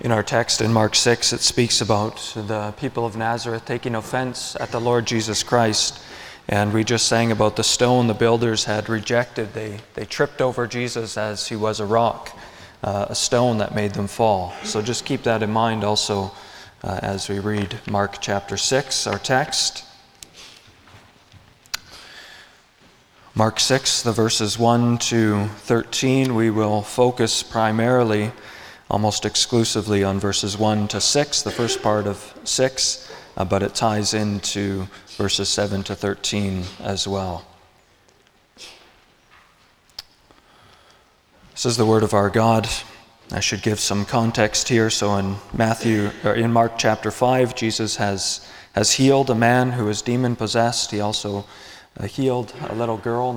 In our text in Mark 6, it speaks about the people of Nazareth taking offense at the Lord Jesus Christ. And we just sang about the stone the builders had rejected. They tripped over Jesus as he was a rock, a stone that made them fall. So just keep that in mind also as we read Mark chapter 6, our text. Mark 6, the verses 1 to 13, we will focus primarily, almost exclusively on verses 1 to 6, the first part of 6, but it ties into verses 7 to 13 as well. This is the word of our God. I should give some context here. So in Mark chapter 5, Jesus has healed a man who is demon-possessed. He also healed a little girl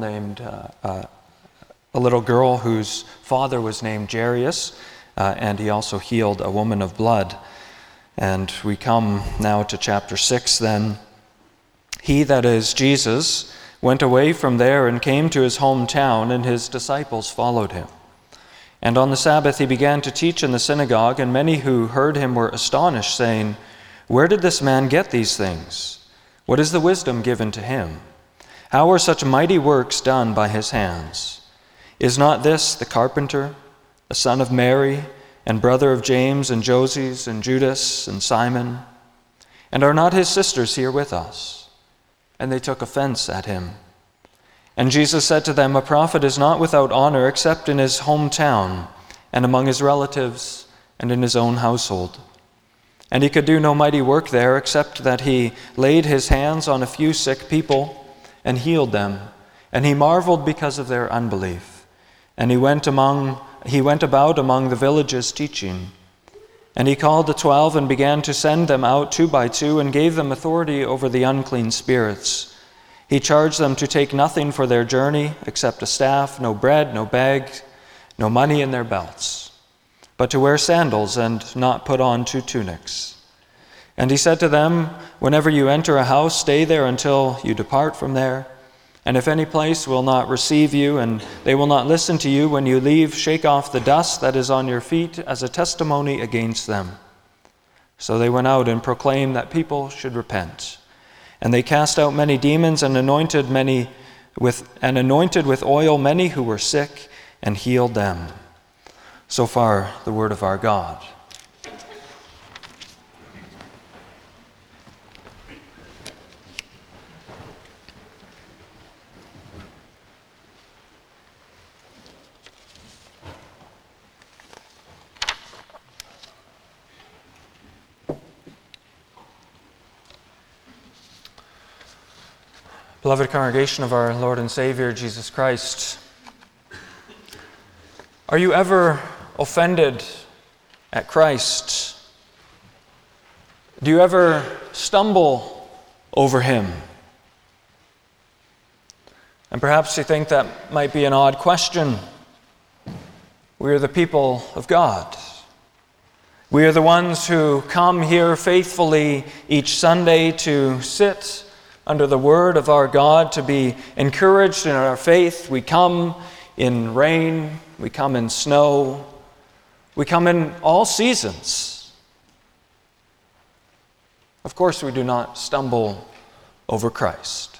whose father was named Jairus. And he also healed a woman of blood. And we come now to chapter 6 then. He, that is Jesus, went away from there and came to his hometown, and his disciples followed him. And on the Sabbath he began to teach in the synagogue, and many who heard him were astonished, saying, "Where did this man get these things? What is the wisdom given to him? How are such mighty works done by his hands? Is not this the carpenter, the son of Mary, and brother of James and Joses and Judas and Simon? And are not his sisters here with us?" And they took offense at him. And Jesus said to them, "A prophet is not without honor except in his hometown, and among his relatives, and in his own household." And he could do no mighty work there, except that he laid his hands on a few sick people and healed them. And he marveled because of their unbelief. And he went about among the villages teaching. And he called the 12 and began to send them out 2 by 2 and gave them authority over the unclean spirits. He charged them to take nothing for their journey except a staff, no bread, no bag, no money in their belts, but to wear sandals and not put on 2 tunics. And he said to them, "Whenever you enter a house, stay there until you depart from there. And if any place will not receive you, and they will not listen to you when you leave, shake off the dust that is on your feet as a testimony against them." So they went out and proclaimed that people should repent. And they cast out many demons and anointed with oil many who were sick, and healed them. So far, the word of our God. Beloved congregation of our Lord and Savior, Jesus Christ, are you ever offended at Christ? Do you ever stumble over him? And perhaps you think that might be an odd question. We are the people of God. We are the ones who come here faithfully each Sunday to sit under the word of our God, to be encouraged in our faith. We come in rain, we come in snow, we come in all seasons. Of course, we do not stumble over Christ.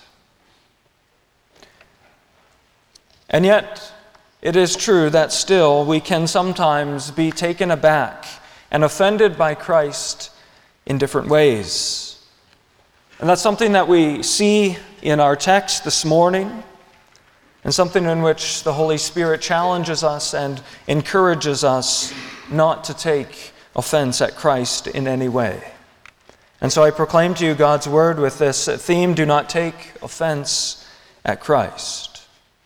And yet, it is true that still we can sometimes be taken aback and offended by Christ in different ways. And that's something that we see in our text this morning, and something in which the Holy Spirit challenges us and encourages us not to take offense at Christ in any way. And so I proclaim to you God's word with this theme: do not take offense at Christ.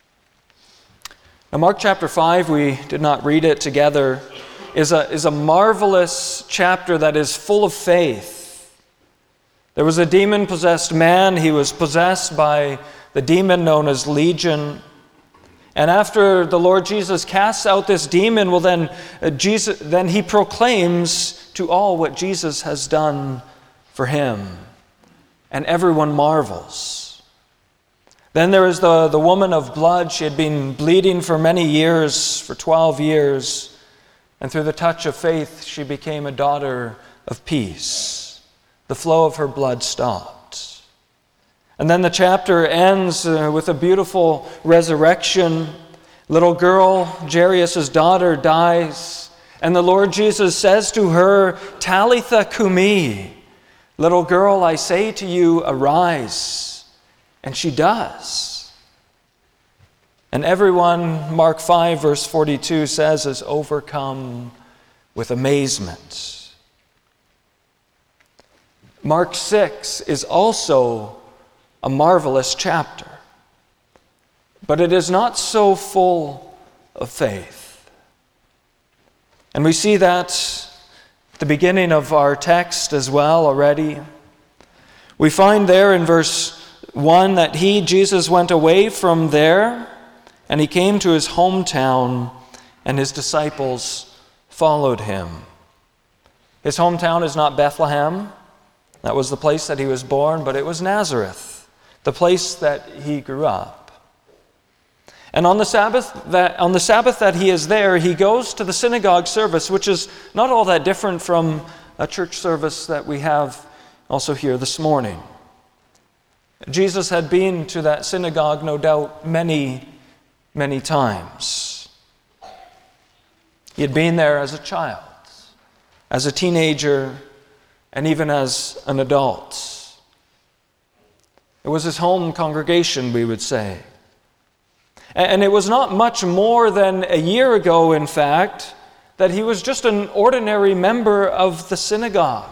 Now, Mark chapter 5, we did not read it together, is a marvelous chapter that is full of faith. There was a demon-possessed man. He was possessed by the demon known as Legion. And after the Lord Jesus casts out this demon, then he proclaims to all what Jesus has done for him. And everyone marvels. Then there is the woman of blood. She had been bleeding for many years, for 12 years. And through the touch of faith, she became a daughter of peace. The flow of her blood stopped. And then the chapter ends with a beautiful resurrection. Little girl, Jairus' daughter, dies. And the Lord Jesus says to her, Talitha cumi, little girl, I say to you, arise. And she does. And everyone, Mark 5, verse 42 says, is overcome with amazement. Mark 6 is also a marvelous chapter, but it is not so full of faith. And we see that at the beginning of our text as well already. We find there in verse 1 that Jesus, went away from there, and he came to his hometown, and his disciples followed him. His hometown is not Bethlehem. That was the place that he was born, but it was Nazareth, the place that he grew up. And on the Sabbath that he is there, he goes to the synagogue service, which is not all that different from a church service that we have also here this morning. Jesus had been to that synagogue, no doubt, many, many times. He had been there as a child, as a teenager, and even as an adult. It was his home congregation, we would say. And it was not much more than a year ago, in fact, that he was just an ordinary member of the synagogue.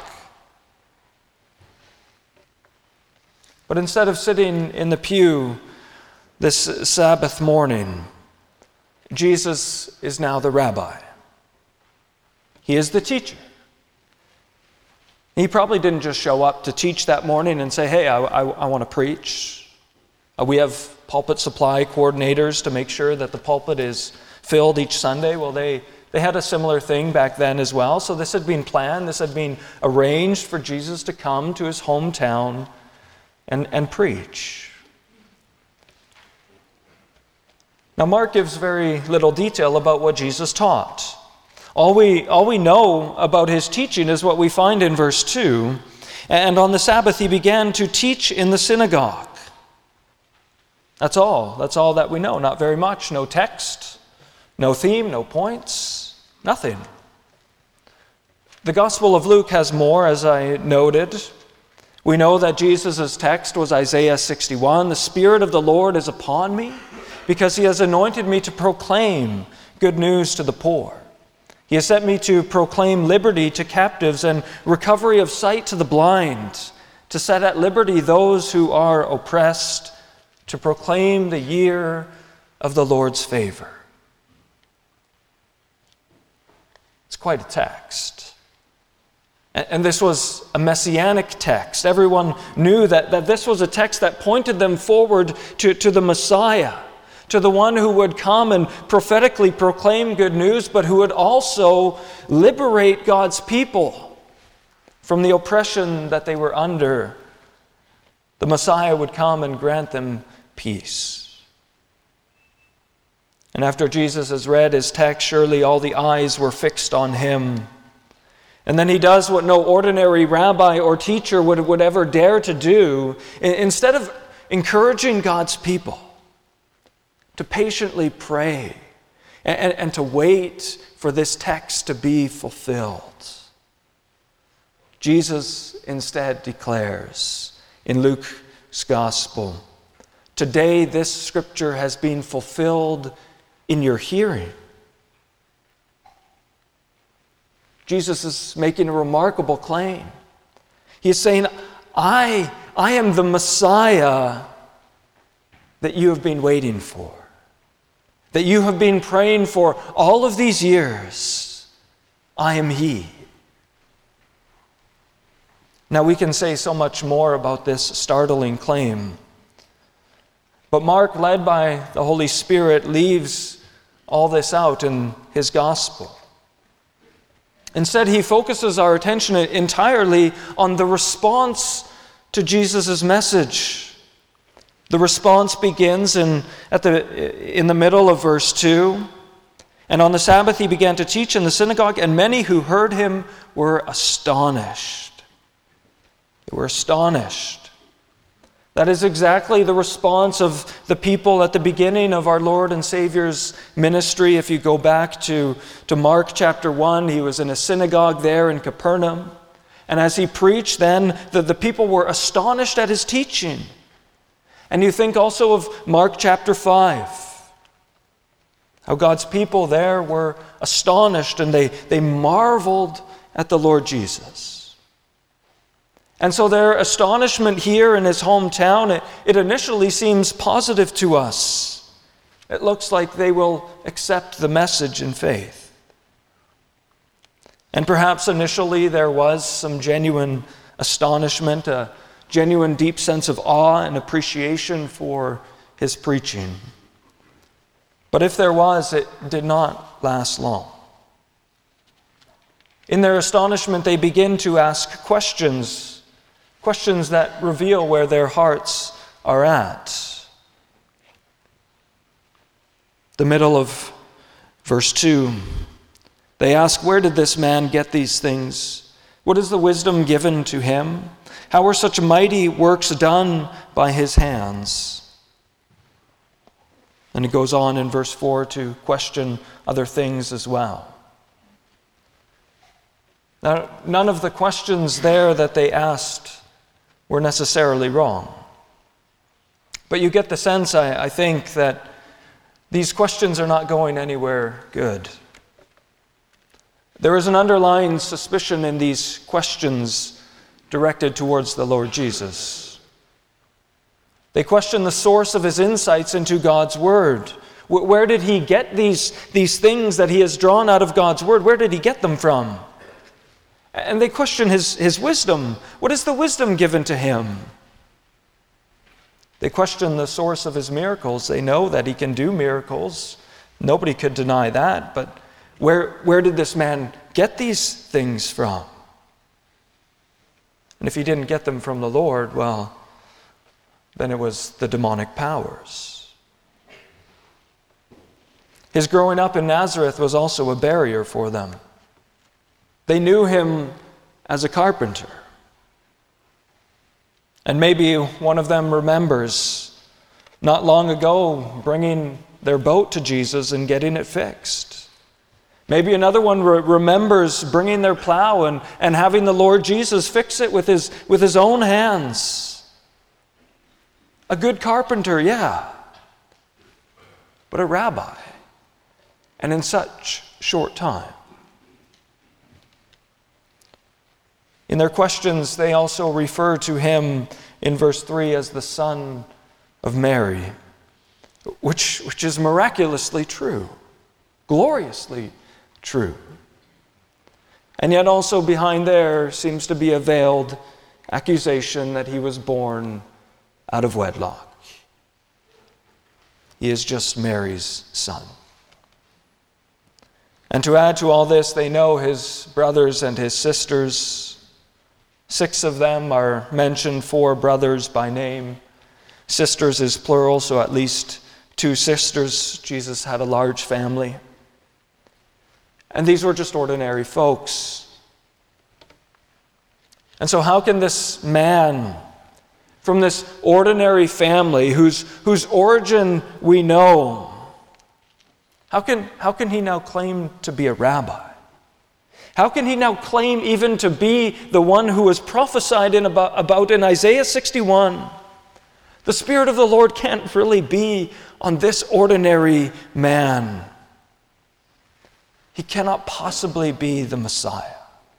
But instead of sitting in the pew this Sabbath morning, Jesus is now the rabbi. He is the teacher. He probably didn't just show up to teach that morning and say, hey, I want to preach. We have pulpit supply coordinators to make sure that the pulpit is filled each Sunday. Well, they had a similar thing back then as well. So this had been planned. This had been arranged for Jesus to come to his hometown and preach. Now, Mark gives very little detail about what Jesus taught. All we know about his teaching is what we find in verse 2. And on the Sabbath he began to teach in the synagogue. That's all. That's all that we know. Not very much. No text, no theme, no points, nothing. The Gospel of Luke has more, as I noted. We know that Jesus' text was Isaiah 61. The Spirit of the Lord is upon me, because he has anointed me to proclaim good news to the poor. He has sent me to proclaim liberty to captives and recovery of sight to the blind, to set at liberty those who are oppressed, to proclaim the year of the Lord's favor. It's quite a text. And this was a messianic text. Everyone knew that this was a text that pointed them forward to the Messiah, to the one who would come and prophetically proclaim good news, but who would also liberate God's people from the oppression that they were under. The Messiah would come and grant them peace. And after Jesus has read his text, surely all the eyes were fixed on him. And then he does what no ordinary rabbi or teacher would ever dare to do. Instead of encouraging God's people to patiently pray and to wait for this text to be fulfilled, Jesus instead declares in Luke's Gospel, today this scripture has been fulfilled in your hearing. Jesus is making a remarkable claim. He is saying, I am the Messiah that you have been waiting for, that you have been praying for all of these years. I am He. Now we can say so much more about this startling claim. But Mark, led by the Holy Spirit, leaves all this out in his gospel. Instead, he focuses our attention entirely on the response to Jesus' message. The response begins in the middle of verse 2. And on the Sabbath he began to teach in the synagogue, and many who heard him were astonished. They were astonished. That is exactly the response of the people at the beginning of our Lord and Savior's ministry. If you go back to Mark chapter 1, he was in a synagogue there in Capernaum. And as he preached, then the people were astonished at his teaching. And you think also of Mark chapter 5, how God's people there were astonished and they marveled at the Lord Jesus. And so their astonishment here in his hometown, it initially seems positive to us. It looks like they will accept the message in faith. And perhaps initially there was some genuine astonishment, a genuine deep sense of awe and appreciation for his preaching. But if there was, it did not last long. In their astonishment, they begin to ask questions that reveal where their hearts are at. The middle of verse 2, they ask, "Where did this man get these things? What is the wisdom given to him? How were such mighty works done by his hands?" And it goes on in verse 4 to question other things as well. Now, none of the questions there that they asked were necessarily wrong. But you get the sense, I think, that these questions are not going anywhere good. There is an underlying suspicion in these questions directed towards the Lord Jesus. They question the source of his insights into God's Word. Where did he get these things that he has drawn out of God's Word? Where did he get them from? And they question his wisdom. What is the wisdom given to him? They question the source of his miracles. They know that he can do miracles. Nobody could deny that. But where did this man get these things from? And if he didn't get them from the Lord, well, then it was the demonic powers. His growing up in Nazareth was also a barrier for them. They knew him as a carpenter. And maybe one of them remembers not long ago bringing their boat to Jesus and getting it fixed. Maybe another one remembers bringing their plow and having the Lord Jesus fix it with his own hands. A good carpenter, yeah, but a rabbi, and in such short time. In their questions, they also refer to him in verse 3 as the Son of Mary, which is miraculously true, gloriously true. And yet also behind there seems to be a veiled accusation that he was born out of wedlock. He is just Mary's son. And to add to all this, they know his brothers and his sisters. 6 of them are mentioned, 4 brothers by name. Sisters is plural, so at least 2 sisters. Jesus had a large family. And these were just ordinary folks. And so how can this man from this ordinary family whose origin we know, how can he now claim to be a rabbi? How can he now claim even to be the one who was prophesied about in Isaiah 61? The Spirit of the Lord can't really be on this ordinary man. He cannot possibly be the Messiah.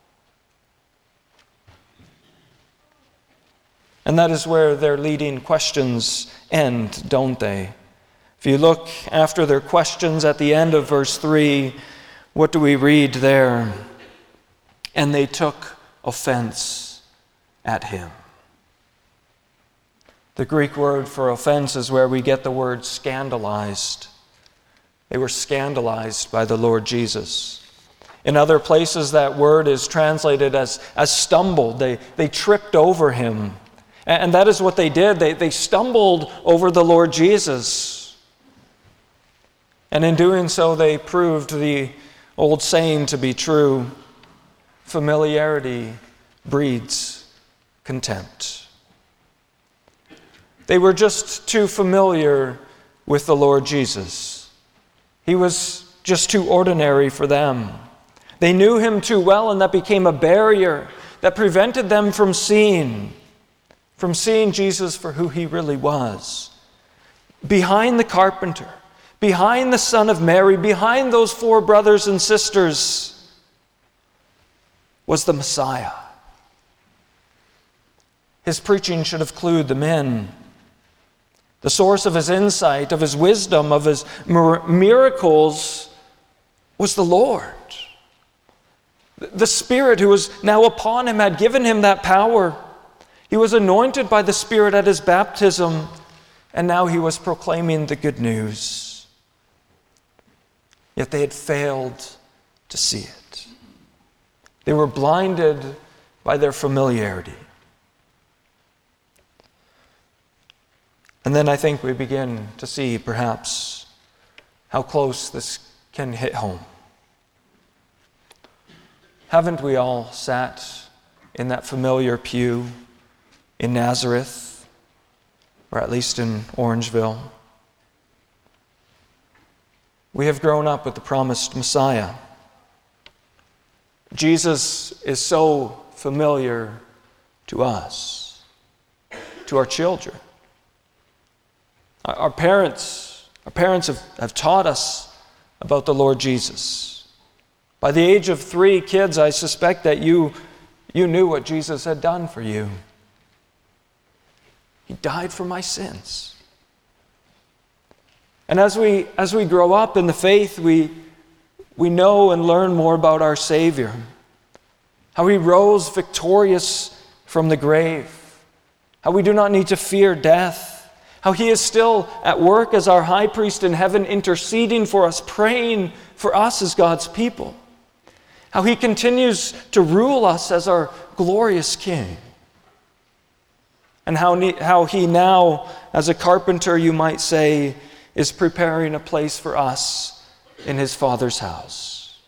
And that is where their leading questions end, don't they? If you look after their questions at the end of verse 3, what do we read there? And they took offense at him. The Greek word for offense is where we get the word scandalized. They were scandalized by the Lord Jesus. In other places, that word is translated as stumbled. They tripped over him. And that is what they did. They stumbled over the Lord Jesus. And in doing so, they proved the old saying to be true: familiarity breeds contempt. They were just too familiar with the Lord Jesus. He was just too ordinary for them. They knew him too well, and that became a barrier that prevented them from seeing Jesus for who he really was. Behind the carpenter, behind the son of Mary, behind those 4 brothers and sisters was the Messiah. His preaching should have clued them in. The source of his insight, of his wisdom, of his miracles was the Lord. The Spirit who was now upon him had given him that power. He was anointed by the Spirit at his baptism, and now he was proclaiming the good news. Yet they had failed to see it. They were blinded by their familiarity. And then I think we begin to see perhaps how close this can hit home. Haven't we all sat in that familiar pew in Nazareth, or at least in Orangeville? We have grown up with the promised Messiah. Jesus is so familiar to us, to our children. Our parents have taught us about the Lord Jesus. By the age of 3 kids, I suspect that you knew what Jesus had done for you. He died for my sins. And as we grow up in the faith, we know and learn more about our Savior, how he rose victorious from the grave, how we do not need to fear death, how he is still at work as our high priest in heaven, interceding for us, praying for us as God's people, how he continues to rule us as our glorious King, and how he now, as a carpenter, you might say, is preparing a place for us in his Father's house.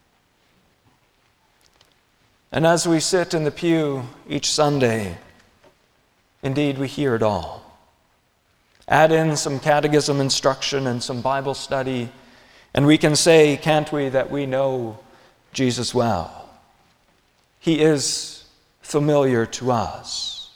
And as we sit in the pew each Sunday, indeed we hear it all. Add in some catechism instruction and some Bible study, and we can say, can't we, that we know Jesus well. He is familiar to us.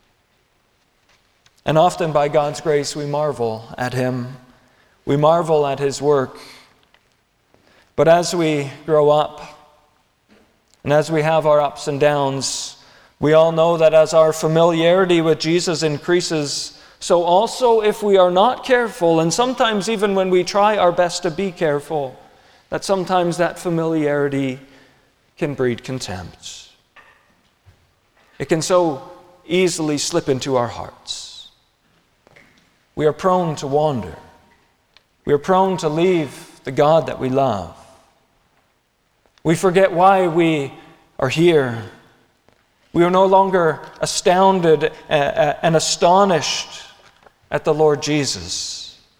And often by God's grace we marvel at him. We marvel at his work. But as we grow up, and as we have our ups and downs, we all know that as our familiarity with Jesus increases, so also if we are not careful, and sometimes even when we try our best to be careful, that sometimes that familiarity can breed contempt. It can so easily slip into our hearts. We are prone to wander. We are prone to leave the God that we love. We forget why we are here. We are no longer astounded and astonished at the Lord Jesus.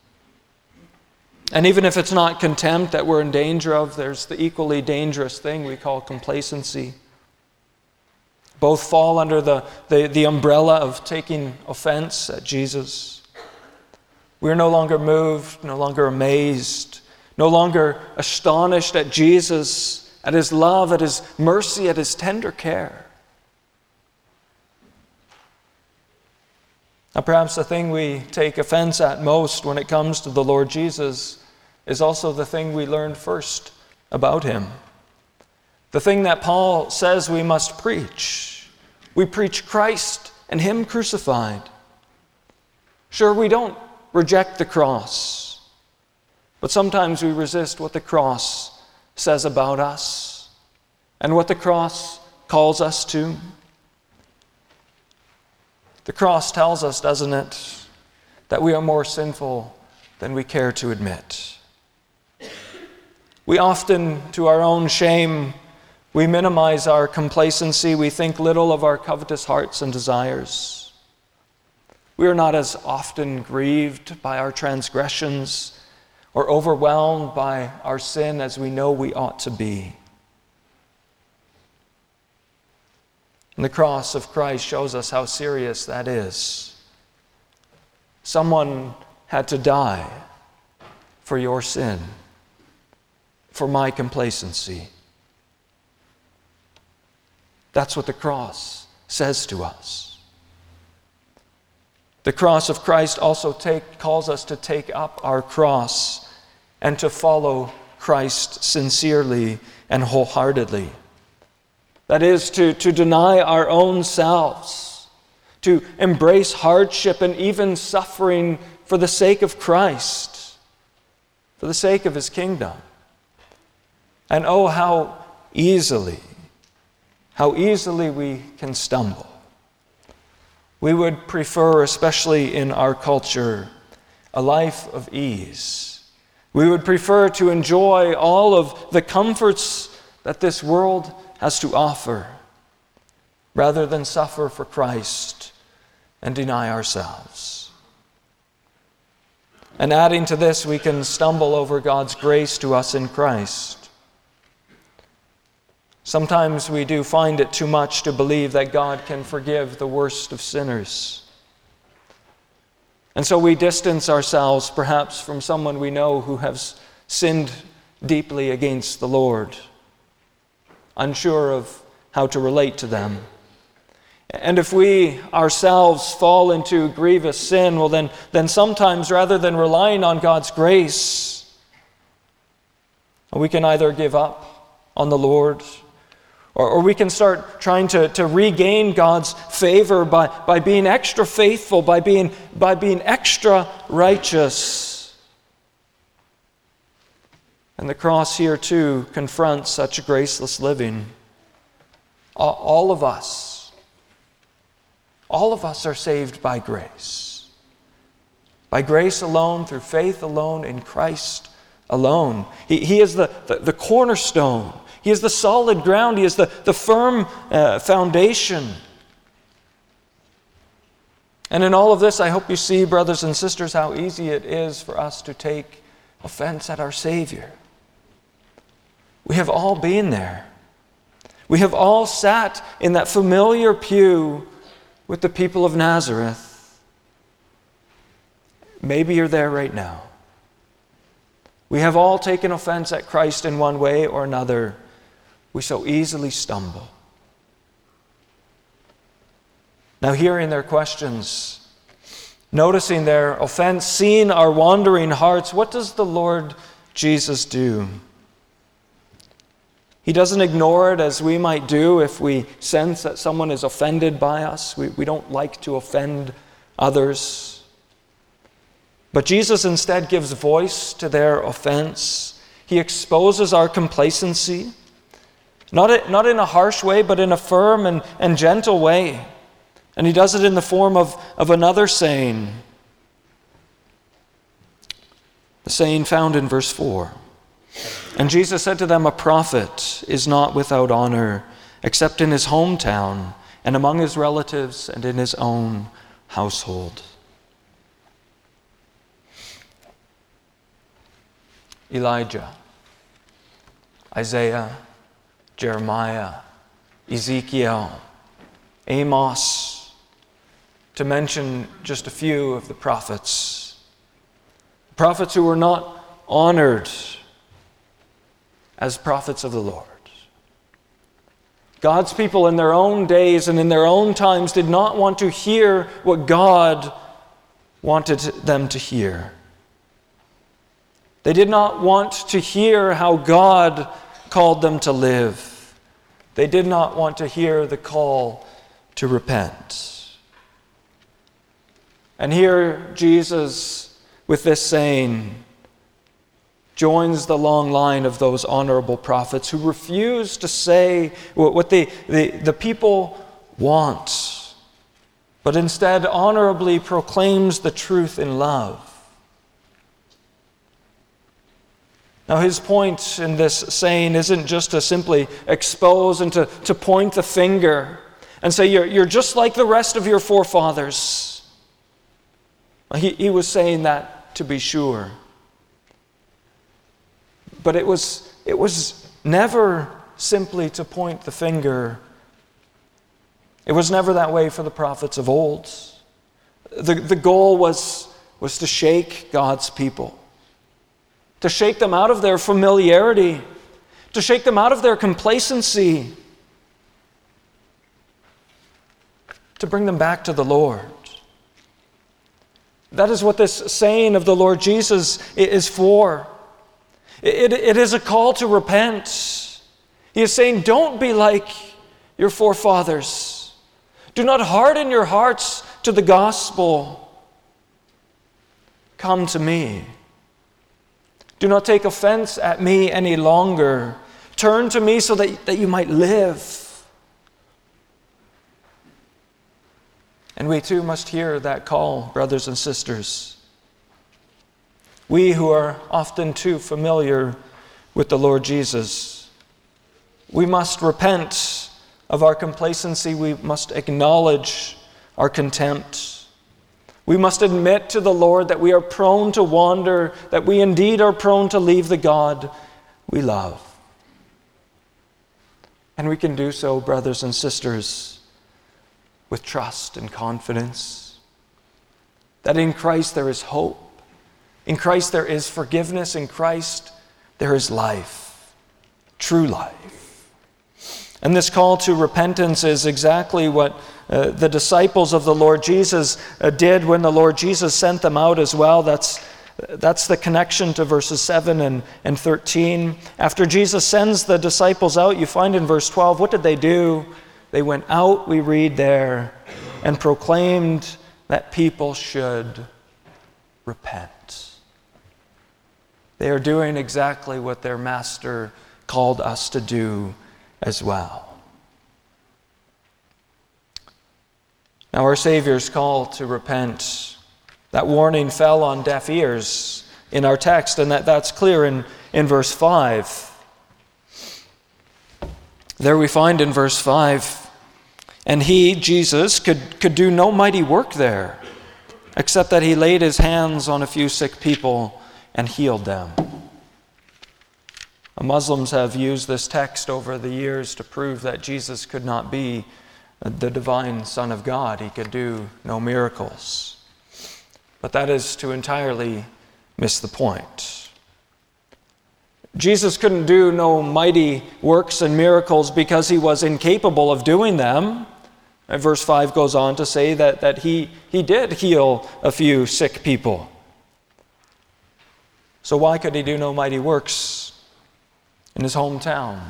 And even if it's not contempt that we're in danger of, there's the equally dangerous thing we call complacency. Both fall under the umbrella of taking offense at Jesus. We're no longer moved, no longer amazed, no longer astonished at Jesus, at his love, at his mercy, at his tender care. Now, perhaps the thing we take offense at most when it comes to the Lord Jesus is also the thing we learned first about him. The thing that Paul says we must preach. We preach Christ and him crucified. Sure, we don't reject the cross, but sometimes we resist what the cross says about us and what the cross calls us to. The cross tells us, doesn't it, that we are more sinful than we care to admit. We often, to our own shame, we minimize our complacency. We think little of our covetous hearts and desires. We are not as often grieved by our transgressions or overwhelmed by our sin as we know we ought to be. And the cross of Christ shows us how serious that is. Someone had to die for your sin, for my complacency. That's what the cross says to us. The cross of Christ also calls us to take up our cross and to follow Christ sincerely and wholeheartedly. That is, to deny our own selves, to embrace hardship and even suffering for the sake of Christ, for the sake of His kingdom. And oh, how easily we can stumble. We would prefer, especially in our culture, a life of ease. We would prefer to enjoy all of the comforts that this world has to offer, rather than suffer for Christ and deny ourselves. And adding to this, we can stumble over God's grace to us in Christ. Sometimes we do find it too much to believe that God can forgive the worst of sinners. And so we distance ourselves perhaps from someone we know who has sinned deeply against the Lord, unsure of how to relate to them. And if we ourselves fall into grievous sin, well then sometimes rather than relying on God's grace, we can either give up on the Lord, or we can start trying to regain God's favor by being extra faithful, by being extra righteous. And the cross here too confronts such graceless living. All of us are saved by grace. By grace alone, through faith alone, in Christ alone. He is the cornerstone. He is the solid ground. He is the firm foundation. And in all of this, I hope you see, brothers and sisters, how easy it is for us to take offense at our Savior. We have all been there. We have all sat in that familiar pew with the people of Nazareth. Maybe you're there right now. We have all taken offense at Christ in one way or another. We so easily stumble. Now, hearing their questions, noticing their offense, seeing our wandering hearts, what does the Lord Jesus do? He doesn't ignore it as we might do if we sense that someone is offended by us. We don't like to offend others. But Jesus instead gives voice to their offense. He exposes our complacency, not in a harsh way, but in a firm and gentle way. And He does it in the form of another saying. The saying found in verse 4. And Jesus said to them, a prophet is not without honor, except in his hometown and among his relatives and in his own household. Elijah, Isaiah, Jeremiah, Ezekiel, Amos, to mention just a few of the prophets who were not honored as prophets of the Lord. God's people in their own days and in their own times did not want to hear what God wanted them to hear. They did not want to hear how God called them to live. They did not want to hear the call to repent. And here Jesus, with this saying, joins the long line of those honorable prophets who refuse to say what the people want, but instead honorably proclaims the truth in love. Now, his point in this saying isn't just to simply expose and to point the finger and say, you're just like the rest of your forefathers. He was saying that to be sure. but it was never simply to point the finger. It was never that way for the prophets of old. The goal was to shake God's people, to shake them out of their familiarity, to shake them out of their complacency, to bring them back to the Lord. That is what this saying of the Lord Jesus is for. It is a call to repent. He is saying, don't be like your forefathers. Do not harden your hearts to the gospel. Come to me. Do not take offense at me any longer. Turn to me so that you might live. And we too must hear that call, brothers and sisters. We who are often too familiar with the Lord Jesus, we must repent of our complacency. We must acknowledge our contempt. We must admit to the Lord that we are prone to wander, that we indeed are prone to leave the God we love. And we can do so, brothers and sisters, with trust and confidence that in Christ there is hope. In Christ there is forgiveness. In Christ there is life, true life. And this call to repentance is exactly what the disciples of the Lord Jesus did when the Lord Jesus sent them out as well. That's the connection to verses 7 and 13. After Jesus sends the disciples out, you find in verse 12, what did they do? They went out, we read there, and proclaimed that people should repent. They are doing exactly what their master called us to do as well. Now, our Savior's call to repent, that warning fell on deaf ears in our text, and that's clear in verse 5. There we find in verse 5, and he, Jesus, could do no mighty work there, except that he laid his hands on a few sick people and healed them. Muslims have used this text over the years to prove that Jesus could not be the divine Son of God. He could do no miracles. But that is to entirely miss the point. Jesus couldn't do no mighty works and miracles because he was incapable of doing them. And verse 5 goes on to say that he did heal a few sick people. So why could he do no mighty works in his hometown?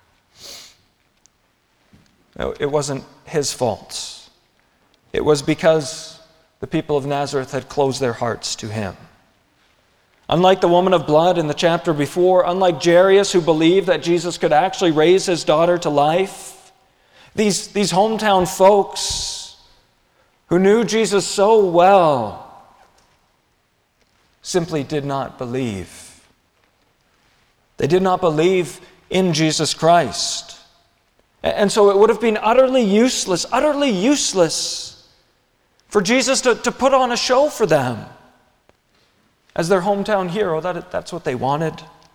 No, it wasn't his fault. It was because the people of Nazareth had closed their hearts to him. Unlike the woman of blood in the chapter before, unlike Jairus who believed that Jesus could actually raise his daughter to life, these hometown folks who knew Jesus so well simply did not believe. They did not believe in Jesus Christ. And so it would have been utterly useless for Jesus to put on a show for them as their hometown hero. That's what they wanted.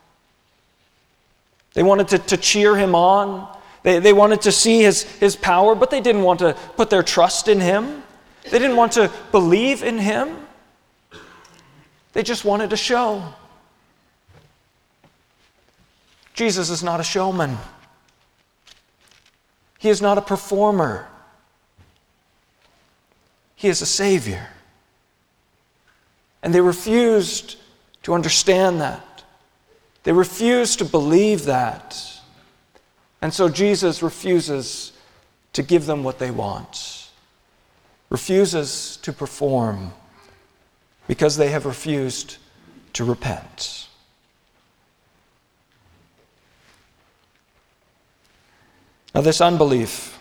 They wanted to cheer him on. They wanted to see his power, but they didn't want to put their trust in him. They didn't want to believe in him. They just wanted a show. Jesus is not a showman. He is not a performer. He is a Savior. And they refused to understand that. They refused to believe that. And so Jesus refuses to give them what they want, refuses to perform, because they have refused to repent. Now, this unbelief,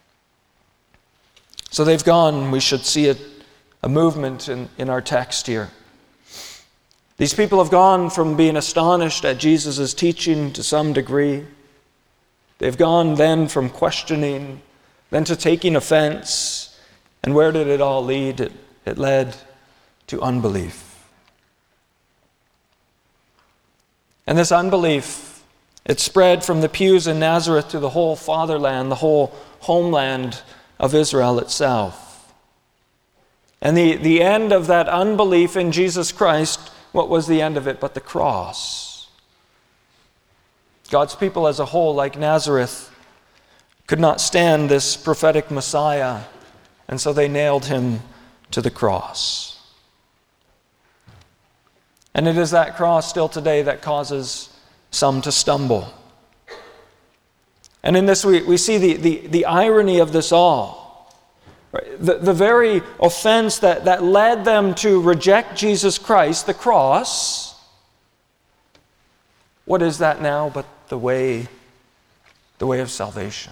so they've gone, we should see a movement in our text here. These people have gone from being astonished at Jesus' teaching to some degree. They've gone then from questioning, then to taking offense. And where did it all lead? It led to unbelief. And this unbelief, it spread from the pews in Nazareth to the whole fatherland, the whole homeland of Israel itself. And the end of that unbelief in Jesus Christ, what was the end of it but the cross? God's people as a whole, like Nazareth, could not stand this prophetic Messiah, and so they nailed him to the cross. And it is that cross still today that causes some to stumble. And in this we see the irony of this all. The very offense that led them to reject Jesus Christ, the cross, what is that now but the way of salvation?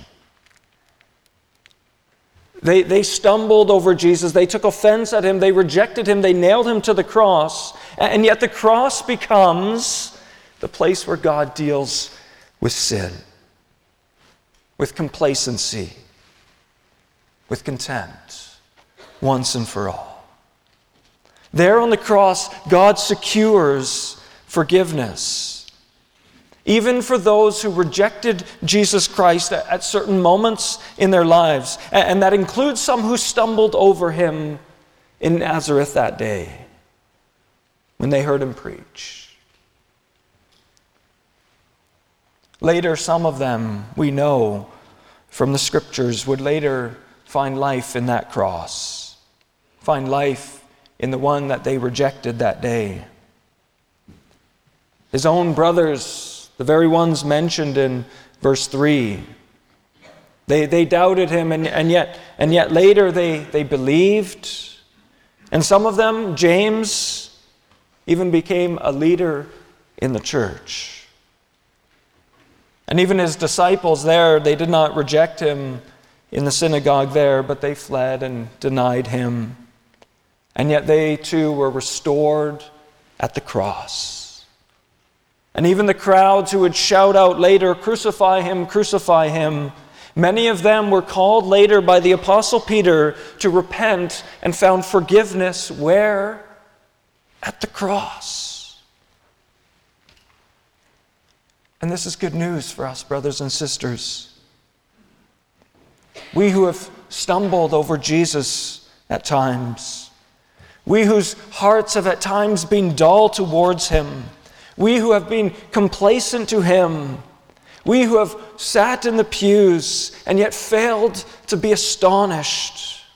They stumbled over Jesus. They took offense at him. They rejected him. They nailed him to the cross. And yet the cross becomes the place where God deals with sin, with complacency, with contempt, once and for all. There on the cross, God secures forgiveness, even for those who rejected Jesus Christ at certain moments in their lives. And that includes some who stumbled over him in Nazareth that day when they heard him preach. Later, some of them, we know from the Scriptures, would later find life in that cross, find life in the one that they rejected that day. His own brothers, the very ones mentioned in verse 3, they doubted him, and yet later they believed. And some of them, James, even became a leader in the church. And even his disciples there, they did not reject him in the synagogue there, but they fled and denied him. And yet they too were restored at the cross. And even the crowds who would shout out later, crucify him, many of them were called later by the Apostle Peter to repent and found forgiveness where? At the cross. And this is good news for us, brothers and sisters. We who have stumbled over Jesus at times, we whose hearts have at times been dull towards him, we who have been complacent to him, we who have sat in the pews and yet failed to be astonished.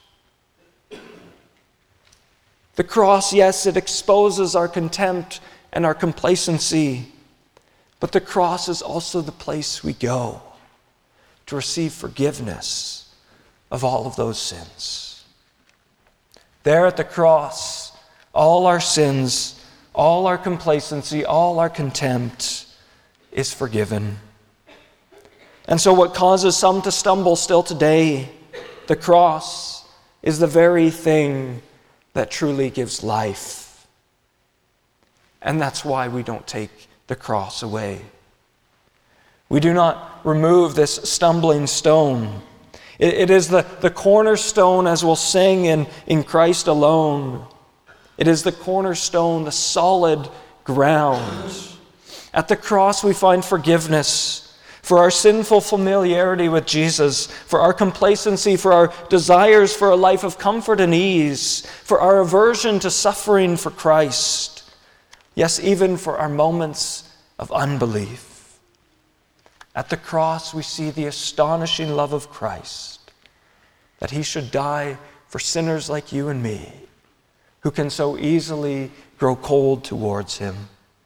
The cross, yes, it exposes our contempt and our complacency, but the cross is also the place we go to receive forgiveness of all of those sins. There at the cross, all our sins, all our complacency, all our contempt is forgiven. And so what causes some to stumble still today, the cross, is the very thing that truly gives life. And that's why we don't take the cross away. We do not remove this stumbling stone. It is the cornerstone, as we'll sing in Christ alone. It is the cornerstone, the solid ground. At the cross we find forgiveness for our sinful familiarity with Jesus, for our complacency, for our desires for a life of comfort and ease, for our aversion to suffering for Christ. Yes, even for our moments of unbelief. At the cross we see the astonishing love of Christ, that he should die for sinners like you and me, who can so easily grow cold towards him.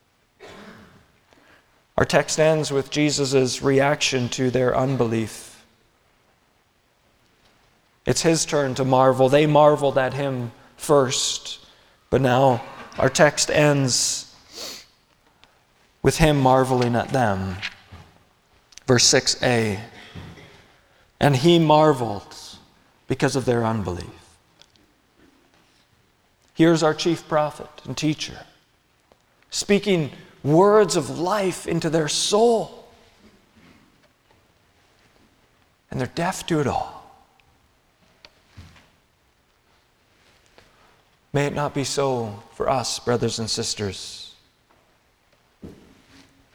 Our text ends with Jesus' reaction to their unbelief. It's his turn to marvel. They marveled at him first, but now our text ends with him marveling at them. Verse 6a, and he marveled because of their unbelief. Here's our chief prophet and teacher, speaking words of life into their soul. And they're deaf to it all. May it not be so for us, brothers and sisters.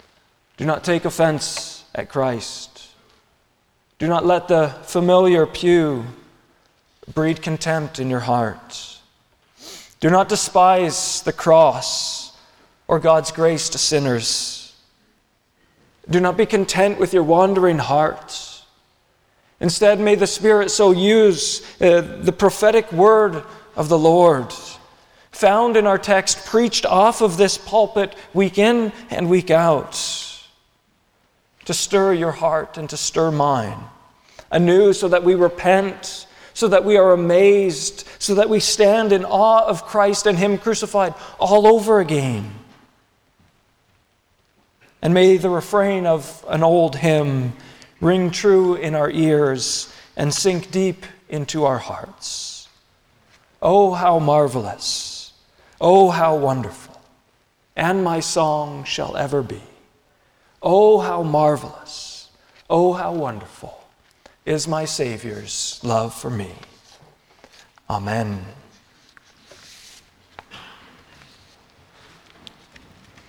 Do not take offense at Christ. Do not let the familiar pew breed contempt in your heart. Do not despise the cross or God's grace to sinners. Do not be content with your wandering heart. Instead, may the Spirit so use the prophetic word of the Lord, found in our text, preached off of this pulpit week in and week out, to stir your heart and to stir mine anew, so that we repent, so that we are amazed, so that we stand in awe of Christ and Him crucified all over again. And may the refrain of an old hymn ring true in our ears and sink deep into our hearts. Oh, how marvelous! Oh, how wonderful! And my song shall ever be. Oh, how marvelous! Oh, how wonderful is my Savior's love for me. Amen.